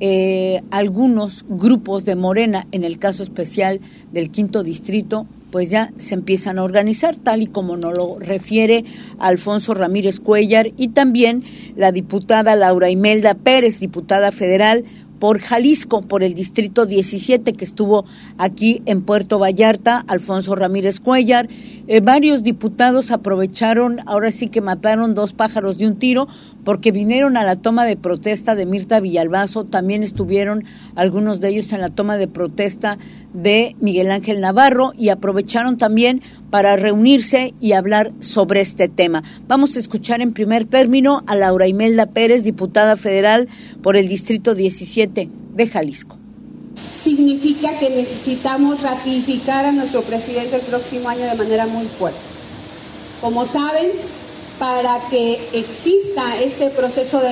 algunos grupos de Morena, en el caso especial del Quinto Distrito, pues ya se empiezan a organizar, tal y como nos lo refiere Alfonso Ramírez Cuellar, y también la diputada Laura Imelda Pérez, diputada federal por Jalisco, por el Distrito 17, que estuvo aquí en Puerto Vallarta. Alfonso Ramírez Cuellar. Varios diputados aprovecharon, ahora sí que mataron dos pájaros de un tiro, porque vinieron a la toma de protesta de Mirta Villalbazo, también estuvieron algunos de ellos en la toma de protesta de Miguel Ángel Navarro, y aprovecharon también para reunirse y hablar sobre este tema. Vamos a escuchar en primer término a Laura Imelda Pérez, diputada federal por el Distrito 17 de Jalisco. Significa que necesitamos ratificar a nuestro presidente el próximo año de manera muy fuerte. Como saben, para que exista este proceso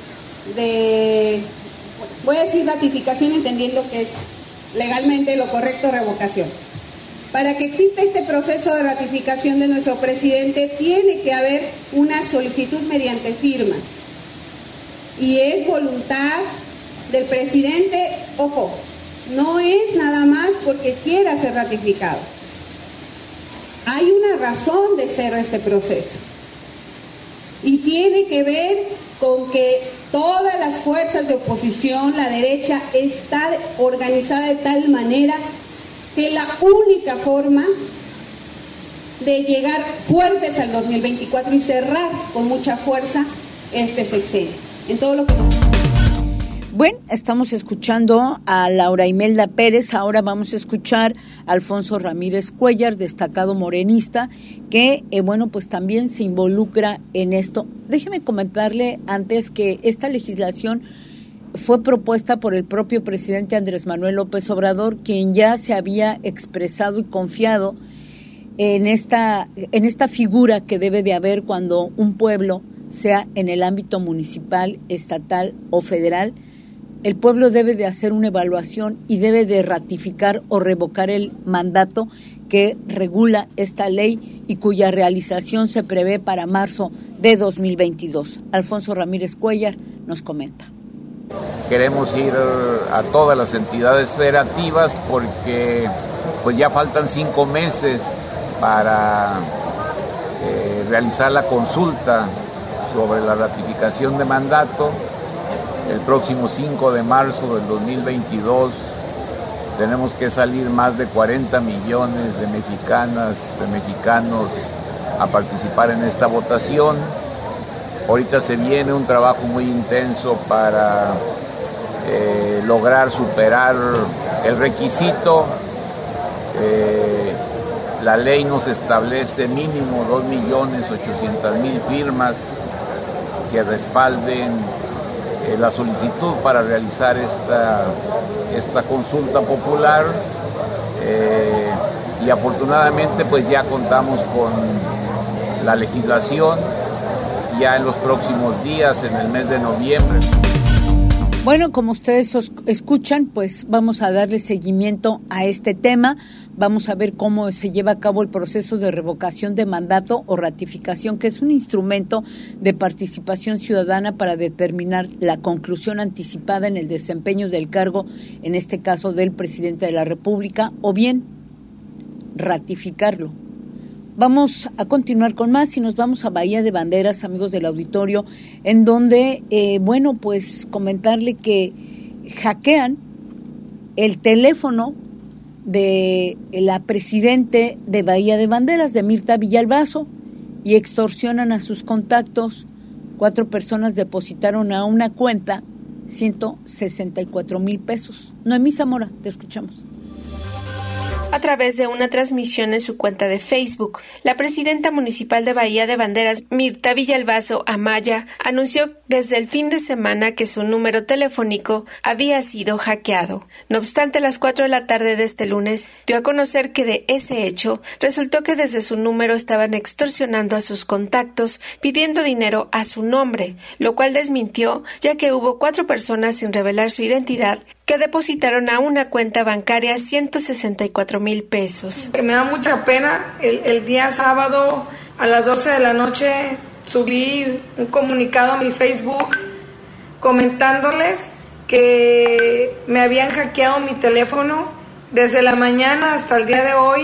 de voy a decir ratificación entendiendo que es legalmente lo correcto, revocación. Para que exista este proceso de ratificación de nuestro presidente, tiene que haber una solicitud mediante firmas. Y es voluntad del presidente, ojo, no es nada más porque quiera ser ratificado. Hay una razón de ser de este proceso. Y tiene que ver con que todas las fuerzas de oposición, la derecha, está organizada de tal manera que la única forma de llegar fuertes al 2024 y cerrar con mucha fuerza este sexenio. En todo lo que... Bueno, estamos escuchando a Laura Imelda Pérez, ahora vamos a escuchar a Alfonso Ramírez Cuéllar, destacado morenista, que, pues también se involucra en esto. Déjeme comentarle antes que esta legislación fue propuesta por el propio presidente Andrés Manuel López Obrador, quien ya se había expresado y confiado en esta figura que debe de haber cuando un pueblo, sea en el ámbito municipal, estatal o federal. El pueblo debe de hacer una evaluación y debe de ratificar o revocar el mandato que regula esta ley y cuya realización se prevé para marzo de 2022. Alfonso Ramírez Cuéllar nos comenta. Queremos ir a todas las entidades federativas porque pues ya faltan 5 meses para realizar la consulta sobre la ratificación de mandato. El próximo 5 de marzo del 2022 tenemos que salir más de 40 millones de mexicanas, de mexicanos a participar en esta votación. Ahorita se viene un trabajo muy intenso para lograr superar el requisito. La ley nos establece mínimo 2.800.000 firmas que respalden la solicitud para realizar esta consulta popular, y afortunadamente pues ya contamos con la legislación ya en los próximos días, en el mes de noviembre. Bueno, como ustedes escuchan, pues vamos a darle seguimiento a este tema. Vamos a ver cómo se lleva a cabo el proceso de revocación de mandato o ratificación, que es un instrumento de participación ciudadana para determinar la conclusión anticipada en el desempeño del cargo, en este caso del presidente de la República, o bien ratificarlo. Vamos a continuar con más y nos vamos a Bahía de Banderas, amigos del auditorio, en donde, pues comentarle que hackean el teléfono de la presidente de Bahía de Banderas, de Mirta Villalbazo, y extorsionan a sus contactos. 4 personas depositaron a una cuenta 164,000 pesos. Noemí Zamora, te escuchamos. A través de una transmisión en su cuenta de Facebook, la presidenta municipal de Bahía de Banderas, Mirta Villalbazo Amaya, anunció desde el fin de semana que su número telefónico había sido hackeado. No obstante, a las 4 de la tarde de este lunes, dio a conocer que de ese hecho resultó que desde su número estaban extorsionando a sus contactos pidiendo dinero a su nombre, lo cual desmintió, ya que hubo 4 personas sin revelar su identidad que depositaron a una cuenta bancaria 164,000 pesos. Me da mucha pena. El día sábado a las 12 de la noche subí un comunicado a mi Facebook comentándoles que me habían hackeado mi teléfono. Desde la mañana hasta el día de hoy,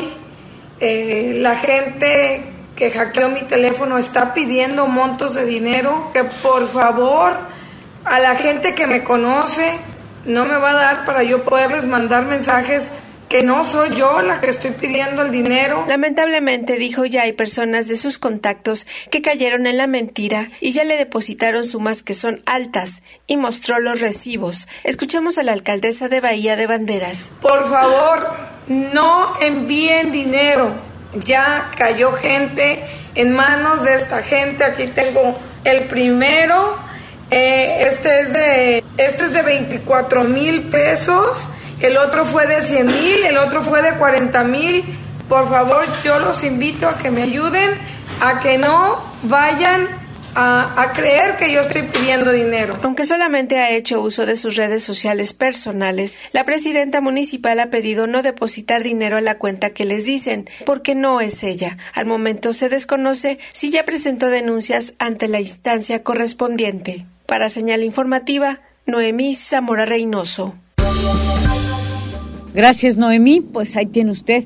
la gente que hackeó mi teléfono está pidiendo montos de dinero, que por favor a la gente que me conoce no me va a dar para yo poderles mandar mensajes que no soy yo la que estoy pidiendo el dinero. Lamentablemente, dijo, ya hay personas de sus contactos que cayeron en la mentira y ya le depositaron sumas que son altas, y mostró los recibos. Escuchemos a la alcaldesa de Bahía de Banderas. Por favor, no envíen dinero. Ya cayó gente en manos de esta gente. Aquí tengo el primero. Este es de 24,000 pesos, el otro fue de 100,000, el otro fue de 40,000. Por favor, yo los invito a que me ayuden, a que no vayan a creer que yo estoy pidiendo dinero. Aunque solamente ha hecho uso de sus redes sociales personales, la presidenta municipal ha pedido no depositar dinero a la cuenta que les dicen, porque no es ella. Al momento se desconoce si ya presentó denuncias ante la instancia correspondiente. Para Señal Informativa, Noemí Zamora Reynoso. Gracias, Noemí. Pues ahí tiene usted.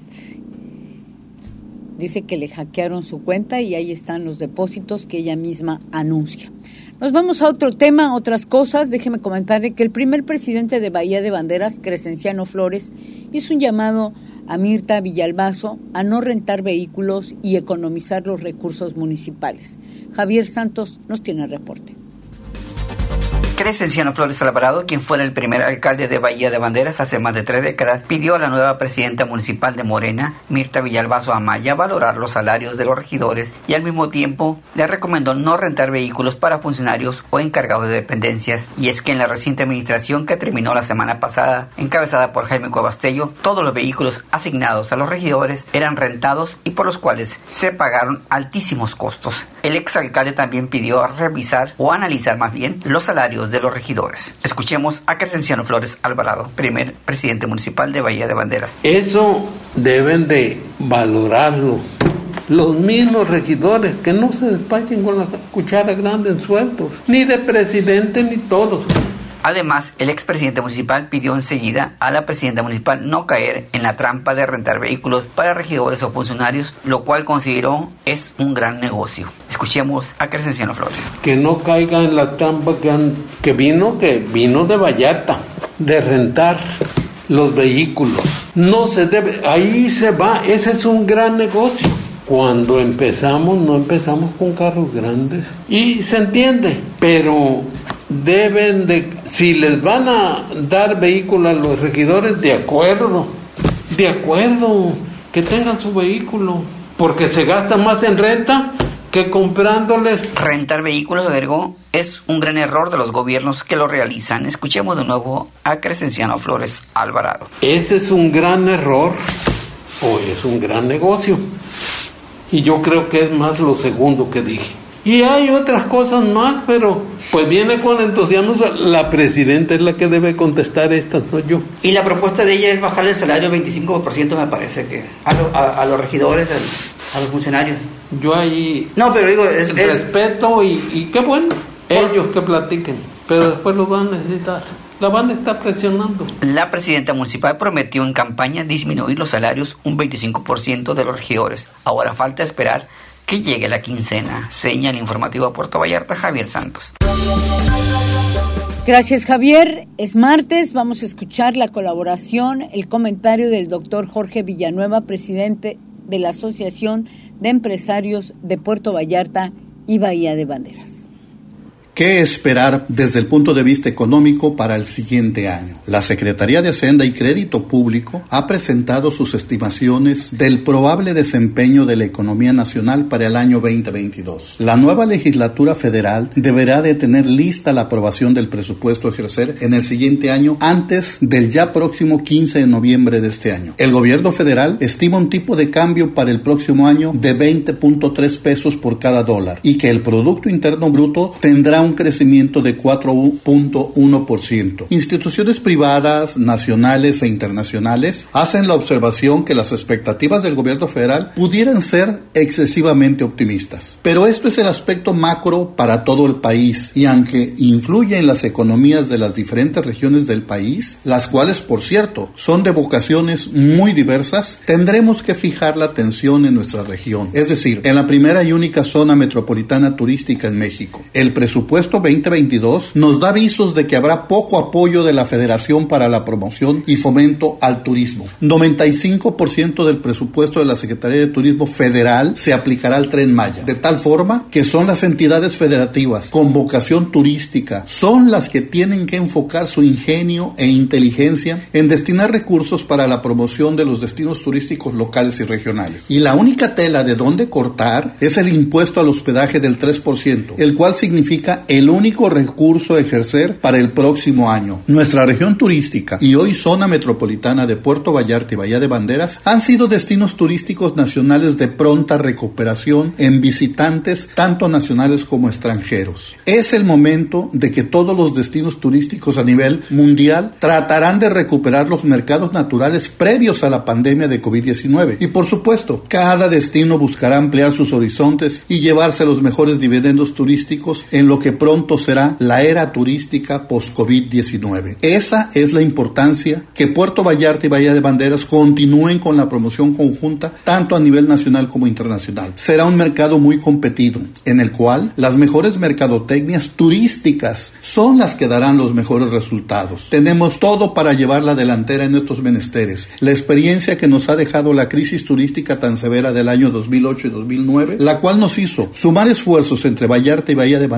Dice que le hackearon su cuenta y ahí están los depósitos que ella misma anuncia. Nos vamos a otro tema, otras cosas. Déjeme comentarle que el primer presidente de Bahía de Banderas, Crescenciano Flores, hizo un llamado a Mirta Villalbazo a no rentar vehículos y economizar los recursos municipales. Javier Santos nos tiene el reporte. Crescenciano Flores Alvarado, quien fuera el primer alcalde de Bahía de Banderas hace más de 3 décadas, pidió a la nueva presidenta municipal de Morena, Mirta Villalbazo Amaya, valorar los salarios de los regidores y al mismo tiempo le recomendó no rentar vehículos para funcionarios o encargados de dependencias. Y es que en la reciente administración que terminó la semana pasada, encabezada por Jaime Cuevastello, todos los vehículos asignados a los regidores eran rentados y por los cuales se pagaron altísimos costos. El exalcalde también pidió revisar o analizar más bien los salarios de los regidores. Escuchemos a Crescenciano Flores Alvarado, primer presidente municipal de Bahía de Banderas. Eso deben de valorarlo los mismos regidores, que no se despachen con la cuchara grande en sueldos, ni de presidente ni todos. Además, el expresidente municipal pidió enseguida a la presidenta municipal no caer en la trampa de rentar vehículos para regidores o funcionarios, lo cual consideró es un gran negocio. Escuchemos a Crescenciano Flores. Que no caiga en la trampa que vino de Vallarta, de rentar los vehículos. No se debe, ahí se va, ese es un gran negocio. Cuando empezamos, no empezamos con carros grandes. Y se entiende, pero deben de, si les van a dar vehículo a los regidores, de acuerdo, que tengan su vehículo, porque se gasta más en renta que comprándoles. Rentar vehículos, agregó, es un gran error de los gobiernos que lo realizan. Escuchemos de nuevo a Crescenciano Flores Alvarado. Ese es un gran error o es un gran negocio. Y yo creo que es más lo segundo que dije. Y hay otras cosas más, pero pues viene con entusiasmo. La presidenta es la que debe contestar estas, no yo. Y la propuesta de ella es bajarle el salario 25%, me parece que es, a los regidores, a los funcionarios. Yo ahí... No, pero digo... respeto y qué bueno, ellos que platiquen, pero después lo van a necesitar. La van a estar presionando. La presidenta municipal prometió en campaña disminuir los salarios un 25% de los regidores. Ahora falta esperar que llegue la quincena. Señal informativa a Puerto Vallarta, Javier Santos. Gracias, Javier. Es martes, vamos a escuchar la colaboración, el comentario del doctor Jorge Villanueva, presidente de la Asociación de Empresarios de Puerto Vallarta y Bahía de Banderas. ¿Qué esperar desde el punto de vista económico para el siguiente año? La Secretaría de Hacienda y Crédito Público ha presentado sus estimaciones del probable desempeño de la economía nacional para el año 2022. La nueva legislatura federal deberá de tener lista la aprobación del presupuesto a ejercer en el siguiente año antes del ya próximo 15 de noviembre de este año. El gobierno federal estima un tipo de cambio para el próximo año de 20.3 pesos por cada dólar y que el Producto Interno Bruto tendrá un crecimiento de 4.1%. Instituciones privadas, nacionales e internacionales hacen la observación que las expectativas del gobierno federal pudieran ser excesivamente optimistas. Pero esto es el aspecto macro para todo el país y aunque influye en las economías de las diferentes regiones del país, las cuales, por cierto, son de vocaciones muy diversas, tendremos que fijar la atención en nuestra región, es decir, en la primera y única zona metropolitana turística en México. El presupuesto 2022 nos da avisos de que habrá poco apoyo de la Federación para la promoción y fomento al turismo. 95% del presupuesto de la Secretaría de Turismo Federal se aplicará al Tren Maya, de tal forma que son las entidades federativas con vocación turística, son las que tienen que enfocar su ingenio e inteligencia en destinar recursos para la promoción de los destinos turísticos locales y regionales. Y la única tela de donde cortar es el impuesto al hospedaje del 3%, el cual significa el único recurso a ejercer para el próximo año. Nuestra región turística y hoy zona metropolitana de Puerto Vallarta y Bahía de Banderas han sido destinos turísticos nacionales de pronta recuperación en visitantes tanto nacionales como extranjeros. Es el momento de que todos los destinos turísticos a nivel mundial tratarán de recuperar los mercados naturales previos a la pandemia de COVID-19 y por supuesto cada destino buscará ampliar sus horizontes y llevarse los mejores dividendos turísticos en lo que pronto será la era turística post-COVID-19. Esa es la importancia que Puerto Vallarta y Bahía de Banderas continúen con la promoción conjunta tanto a nivel nacional como internacional. Será un mercado muy competido, en el cual las mejores mercadotecnias turísticas son las que darán los mejores resultados. Tenemos todo para llevar la delantera en estos menesteres. La experiencia que nos ha dejado la crisis turística tan severa del año 2008 y 2009, la cual nos hizo sumar esfuerzos entre Vallarta y Bahía de Banderas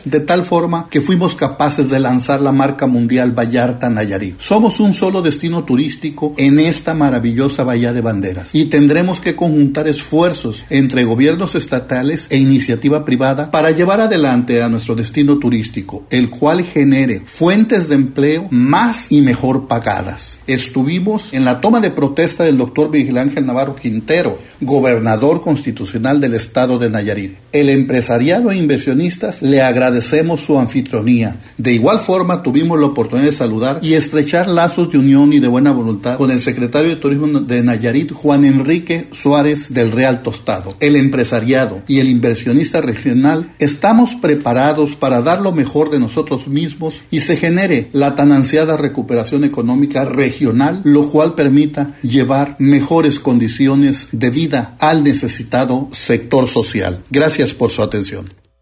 de tal forma que fuimos capaces de lanzar la marca mundial Vallarta Nayarit. Somos un solo destino turístico en esta maravillosa Bahía de Banderas y tendremos que conjuntar esfuerzos entre gobiernos estatales e iniciativa privada para llevar adelante a nuestro destino turístico, el cual genere fuentes de empleo más y mejor pagadas. Estuvimos en la toma de protesta del doctor Miguel Ángel Navarro Quintero, gobernador constitucional del estado de Nayarit. El empresariado e inversionistas le agradecemos su anfitrionía. De igual forma tuvimos la oportunidad de saludar y estrechar lazos de unión y de buena voluntad con el secretario de Turismo de Nayarit, Juan Enrique Suárez del Real Tostado. El empresariado y el inversionista regional estamos preparados para dar lo mejor de nosotros mismos y se genere la tan ansiada recuperación económica regional, lo cual permita llevar mejores condiciones de vida al necesitado sector social. Gracias por su atención.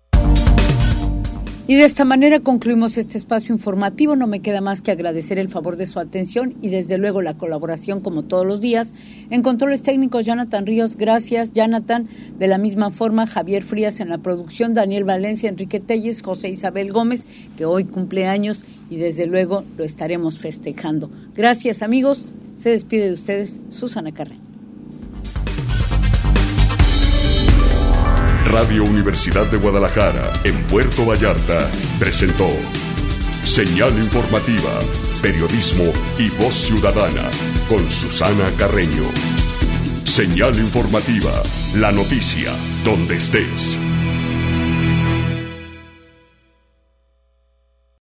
Y de esta manera concluimos este espacio informativo. No me queda más que agradecer el favor de su atención y desde luego la colaboración como todos los días. En controles técnicos, Jonathan Ríos, gracias Jonathan. De la misma forma, Javier Frías en la producción, Daniel Valencia, Enrique Telles, José Isabel Gómez, que hoy cumple años y desde luego lo estaremos festejando. Gracias amigos, se despide de ustedes Susana Carreño. Radio Universidad de Guadalajara, en Puerto Vallarta, presentó Señal Informativa, Periodismo y Voz Ciudadana, con Susana Carreño. Señal Informativa, la noticia, donde estés.